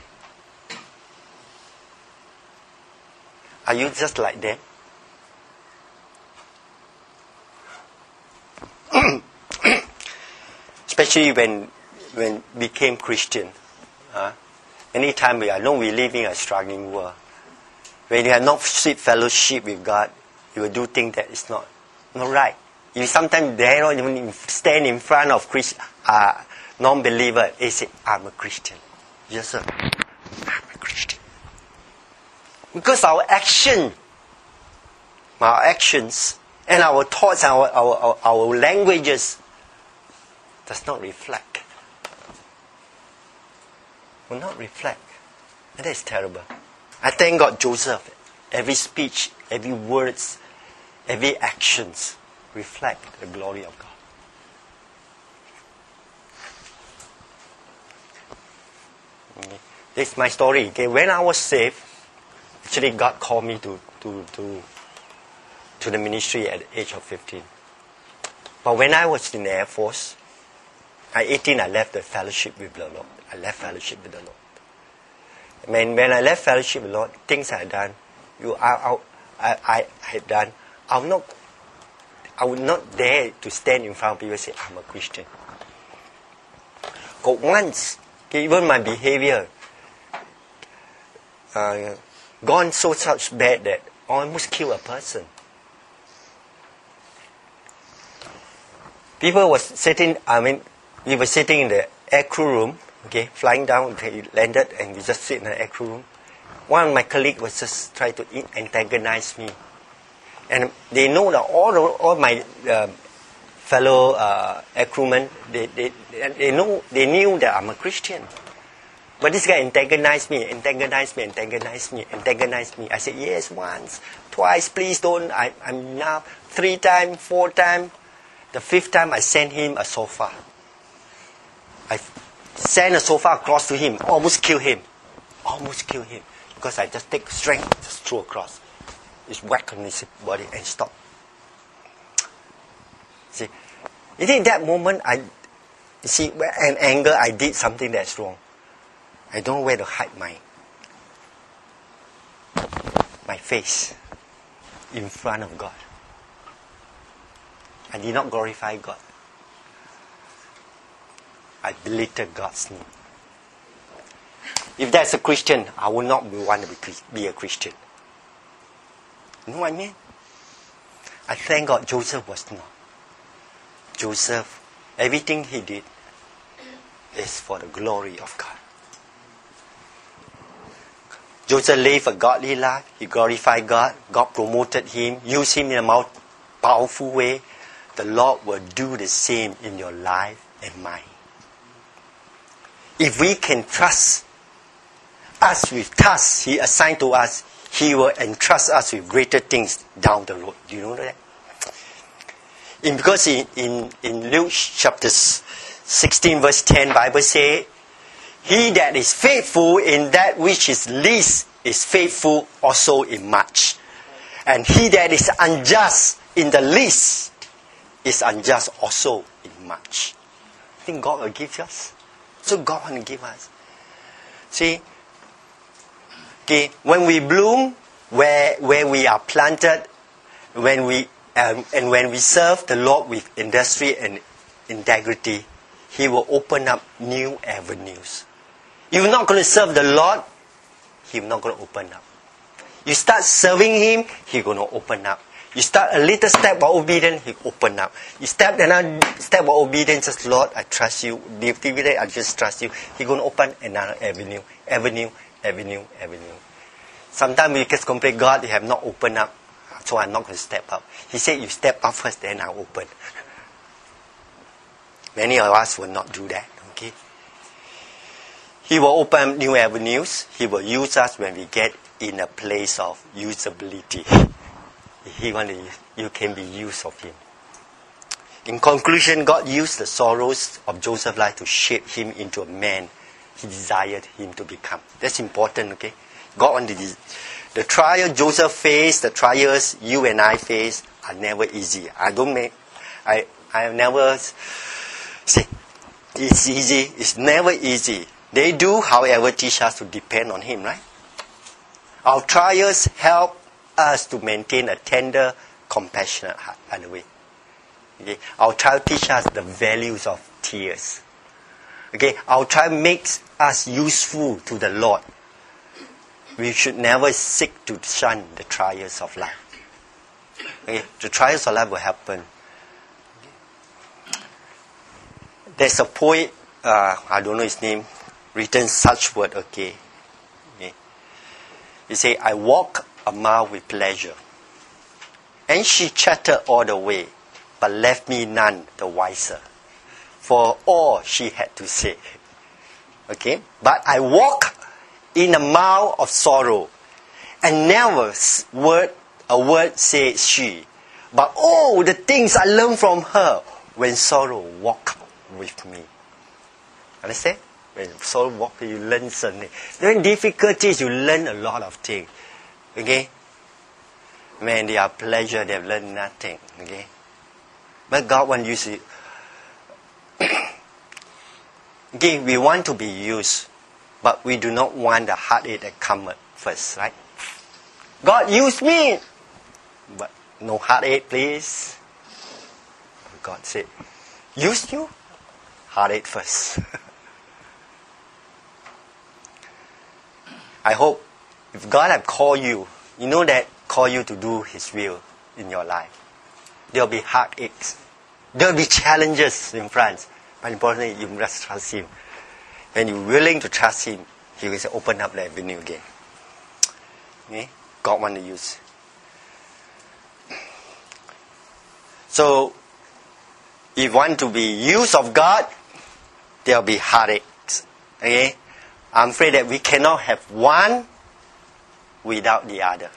Are you just like them? Especially when we became Christian. Anytime we live in a struggling world. When you have not sweet fellowship with God, you will do things that is not right. You sometimes dare not even stand in front of non-believer. They say, I'm a Christian. Yes, sir. I'm a Christian. Because our actions and our thoughts, our languages does not reflect. Will not reflect. And that is terrible. I thank God Joseph, every speech, every words, every actions reflect the glory of God. Okay. This is my story. Okay. When I was saved, actually God called me to the ministry at the age of 15. But when I was in the Air Force, at 18 I left the fellowship with the Lord. I left fellowship with the Lord. When I left fellowship with the Lord, things I had done, I had done, I would not dare to stand in front of people and say, I'm a Christian. But once, even my behavior gone such bad that I almost killed a person. People was sitting, we were sitting in the aircrew room, okay, flying down, they landed, and we just sit in the aircrew room. One of my colleagues was just trying to antagonize me. And they know that all my fellow aircrewmen, they knew that I'm a Christian. But this guy antagonized me. I said, yes, once, twice, please don't. I'm now 3 times, 4 times. The 5th time, I sent him a sofa. I sent a sofa across to him, almost kill him. Because I just take strength, just throw across. It's whack on his body and stop. See, you think that moment, in anger, I did something that's wrong. I don't know where to hide my face in front of God. I did not glorify God. I belittled God's name. If that's a Christian, I would not want to be a Christian. You know what I mean? I thank God Joseph was not. Joseph, everything he did is for the glory of God. Joseph lived a godly life. He glorified God. God promoted him, used him in a more powerful way. The Lord will do the same in your life and mine. If we can trust us with tasks He assigned to us, He will entrust us with greater things down the road. Do you know that? Because in Luke chapter 16 verse 10, Bible says, he that is faithful in that which is least is faithful also in much. And he that is unjust in the least is unjust also in much. I think God will give us. So God will give us. See, okay, when we bloom, where we are planted, when we serve the Lord with industry and integrity, He will open up new avenues. If you're not going to serve the Lord, He's not going to open up. You start serving Him, He's going to open up. You start a little step of obedience, He open up. You step another step of obedience, just Lord, I trust you. I just trust you. He's going to open another avenue. Sometimes we just complain, God, you have not opened up, so I'm not going to step up. He said, you step up first, then I'll open. Many of us will not do that. Okay? He will open new avenues. He will use us when we get in a place of usability. You can be used of Him. In conclusion, God used the sorrows of Joseph's life to shape him into a man He desired him to become. That's important, okay? God wanted the trial Joseph faced, the trials you and I face are never easy. I never say it's easy. It's never easy. They do, however, teach us to depend on Him, right? Our trials help us to maintain a tender, compassionate heart, by the way. Okay? Our child teach us the values of tears. Okay? Our child makes us useful to the Lord. We should never seek to shun the trials of life. Okay? The trials of life will happen. There's a poet, I don't know his name, written such word, okay? He say, I walk a mile with pleasure. And she chattered all the way, but left me none the wiser for all she had to say. Okay? But I walk in a mile of sorrow, and never a word said she. But oh, the things I learned from her when sorrow walked with me. Understand? When sorrow walk, you learn something. During difficulties, you learn a lot of things. Okay? When they are pleasure, they have learned nothing. Okay? But God wants you to. Okay, we want to be used, but we do not want the heartache that comes first, right? God, use me! But no heartache, please. God said, use you? Heartache first. I hope if God have called you, you know that call you to do His will in your life. There will be heartaches. There will be challenges in front. But importantly, you must trust Him. When you're willing to trust Him, He will open up the avenue again. Okay? God wants to use. So, if you want to be used of God, there will be heartaches. Okay? I'm afraid that we cannot have one without the other.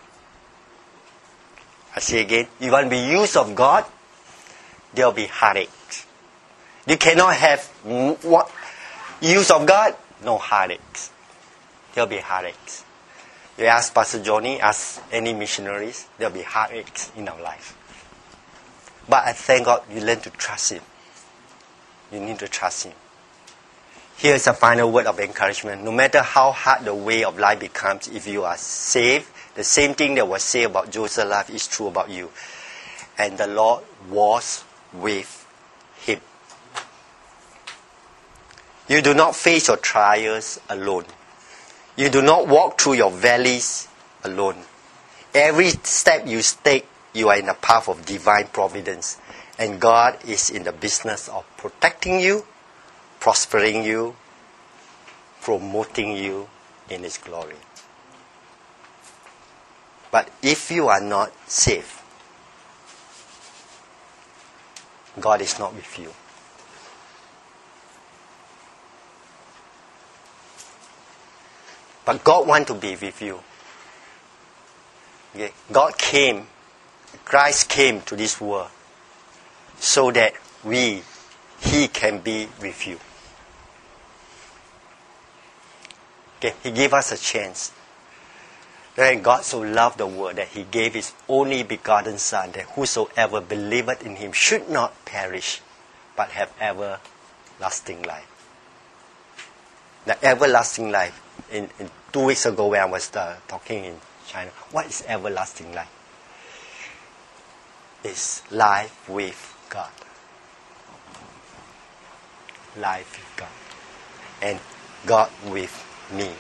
I say again, you want to be used of God, there will be heartaches. You cannot have use of God, no heartaches. There will be heartaches. You ask Pastor Johnny, ask any missionaries, there will be heartaches in our life. But I thank God you learn to trust Him. You need to trust Him. Here's a final word of encouragement. No matter how hard the way of life becomes, if you are saved, the same thing that was said about Joseph's life is true about you. And the Lord was with him. You do not face your trials alone. You do not walk through your valleys alone. Every step you take, you are in a path of divine providence. And God is in the business of protecting you, prospering you, promoting you in His glory. But if you are not saved, God is not with you. But God wants to be with you. Okay? God came, Christ came to this world so that He can be with you. Okay? He gave us a chance. And God so loved the world that He gave His only begotten Son, that whosoever believeth in Him should not perish, but have everlasting life. The everlasting life. In 2 weeks ago when I was talking in China, what is everlasting life? It's life with God. Life with God. And God with me.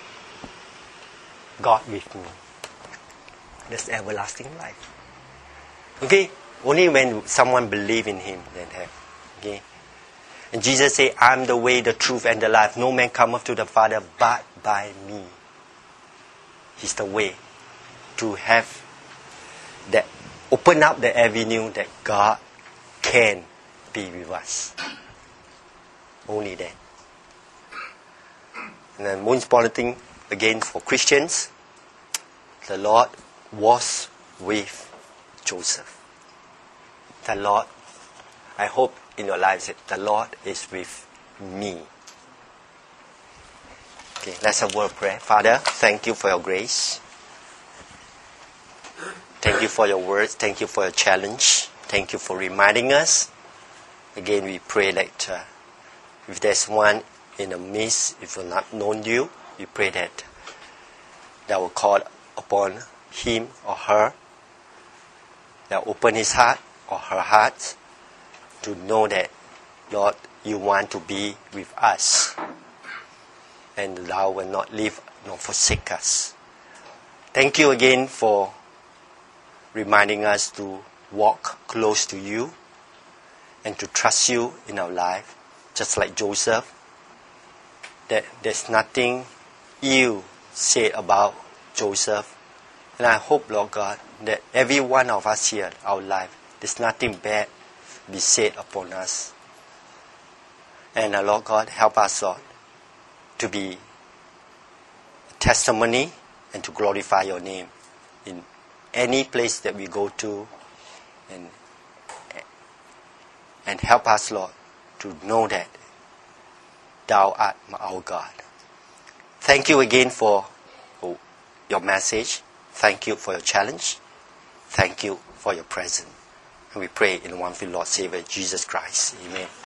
God with me. That's everlasting life. Okay? Only when someone believes in Him, then have. Okay? And Jesus said, I'm the way, the truth, and the life. No man cometh to the Father but by me. He's the way to have that, open up the avenue that God can be with us. Only then. And then most important thing, again, for Christians, the Lord was with Joseph. The Lord, I hope in your lives that the Lord is with me. Okay, let's have a word of prayer. Father, thank you for your grace. Thank you for your words. Thank you for your challenge. Thank you for reminding us. Again, we pray that if there's one in the midst, if you've not known you, we pray that will call upon him or her, that will open his heart or her heart, to know that, Lord, you want to be with us, and thou will not leave nor forsake us. Thank you again for reminding us to walk close to you and to trust you in our life, just like Joseph, that there's nothing ill said about Joseph. And I hope, Lord God, that every one of us here, our life, there's nothing bad be said upon us. And Lord God, help us, Lord, to be a testimony and to glorify your name in any place that we go to, and help us, Lord, to know that thou art our God. Thank you again for your message. Thank you for your challenge. Thank you for your presence. And we pray in one Lord Savior Jesus Christ. Amen.